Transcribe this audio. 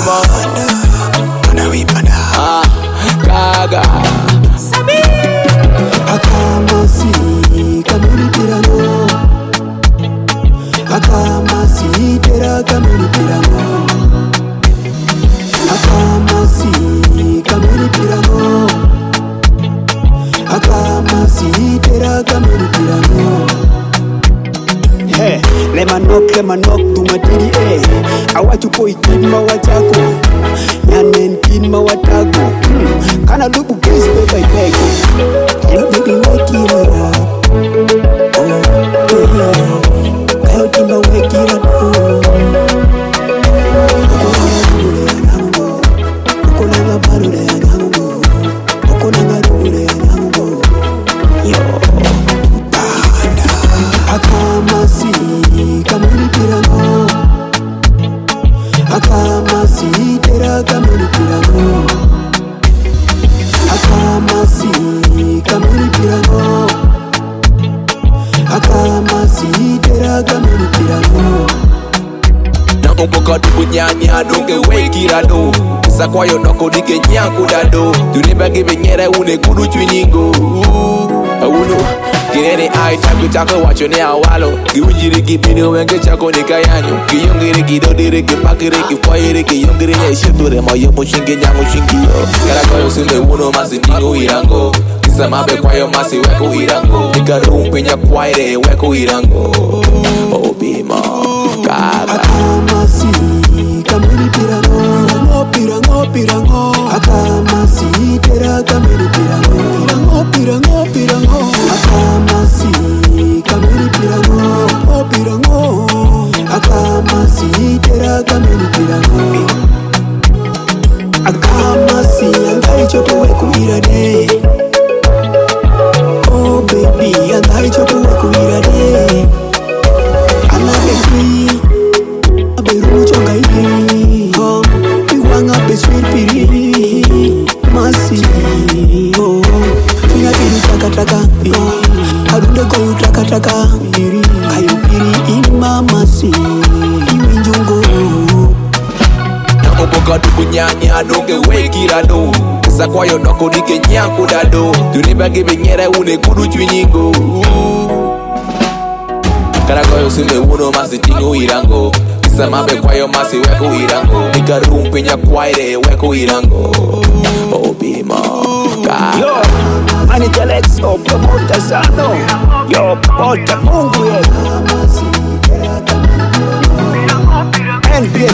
Obima Gaga Sabi Akamasi kamuri pirano Akamasi tera kamuri pirano Akamasi kamuri pirano Akamasi tera kamuri pirano Hey, lemanok dumatiri Awatu poi kinma wachako Nyanen kinma watago Kana lupu kiss by beg Hello baby wake it up Oh yeah Kayo kinma wake it up Okolanga barule anango Okolanga rule anango Yo Akamasi kamuri pirano Akamasi tera kamuri pirano Akamasi kamuri pirano Akamasi tera kamuri pirano Na umboka dubu nyanya donge wekirado Sa kwayo noko dike nyanku dado Duneba give nyere une kudu chwiningo Uno Kirene ai taku chako wacho ne awalo Giwinjiri kipini wenge chako ni kayanyo Kiyongiri kidodiri kipakiri kifoyiri Kiyongiri nye shiture moyo mushingi nyangu shingiyo Kara kwayo sile uno masi ningu irango Kisa mabe kwayo masi weko irango Nika rumpinya kwaire weko irango Obima Gaga Akamasi kamuri pirano Pirango Akamasi tera kamuri pirano Pirango Akamasi kamuri pirano Akamasi tera kamuri pirano Akamasi andai choto weku irade Oh baby andai choto weku irade Anake kui Aberu chonga iri Piwanga beswir piri Masi Oh Pina piri taka Harunde koyu taka Kayu piri ima masi Iwi njungo Na umboka dubu nyanya donge wekirado Sa kwayo noko dike nyanku dado Duneba give nyere une kudu chwiningo Kara kwayo sile uno masi tingu irango Kisa mabe kwayo masi weko irango Nika rumpinya kwaire weko irango Obima Gaga Yo, manager Lex, promoter Sano. Yo, Pota Mungu, NPA